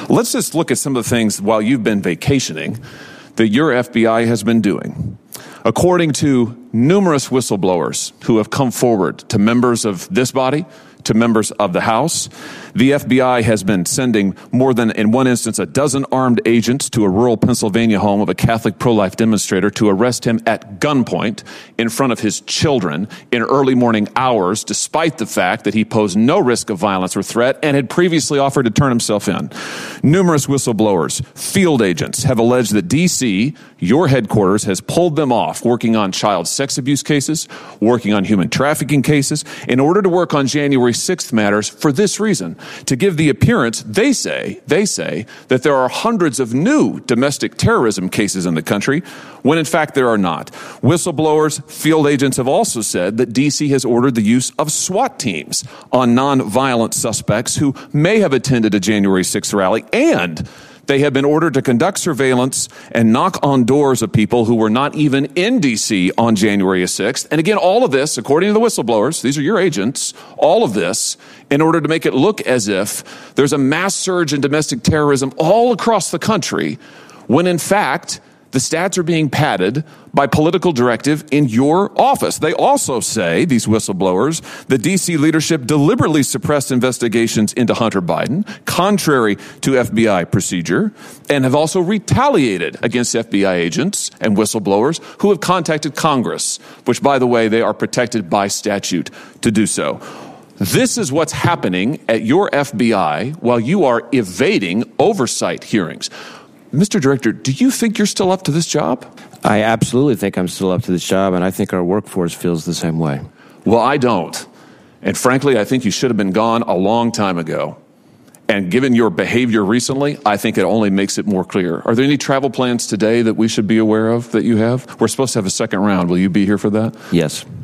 Let's just look at some of the things while you've been vacationing that your FBI has been doing. According to numerous whistleblowers who have come forward to members of this body, to members of the House, the FBI has been sending more than, in one instance, a dozen armed agents to a rural Pennsylvania home of a Catholic pro-life demonstrator to arrest him at gunpoint in front of his children in early morning hours, despite the fact that he posed no risk of violence or threat and had previously offered to turn himself in. Numerous whistleblowers, field agents, have alleged that D.C., your headquarters, has pulled them off working on child sex abuse cases, working on human trafficking cases, in order to work on January 6th matters for this reason, to give the appearance, they say, that there are hundreds of new domestic terrorism cases in the country, when in fact there are not. Whistleblowers, field agents have also said that D.C. has ordered the use of SWAT teams on nonviolent suspects who may have attended a January 6th rally, and they have been ordered to conduct surveillance and knock on doors of people who were not even in D.C. on January 6th. And again, all of this, according to the whistleblowers, these are your agents, all of this in order to make it look as if there's a mass surge in domestic terrorism all across the country, when in fact the stats are being padded by political directive in your office. They also say, these whistleblowers, the D.C. leadership deliberately suppressed investigations into Hunter Biden, contrary to FBI procedure, and have also retaliated against FBI agents and whistleblowers who have contacted Congress, which, by the way, they are protected by statute to do so. This is what's happening at your FBI while you are evading oversight hearings. Mr. Director, do you think you're still up to this job? I absolutely think I'm still up to this job, and I think our workforce feels the same way. Well, I don't. And frankly, I think you should have been gone a long time ago. And given your behavior recently, I think it only makes it more clear. Are there any travel plans today that we should be aware of that you have? We're supposed to have a second round. Will you be here for that? Yes.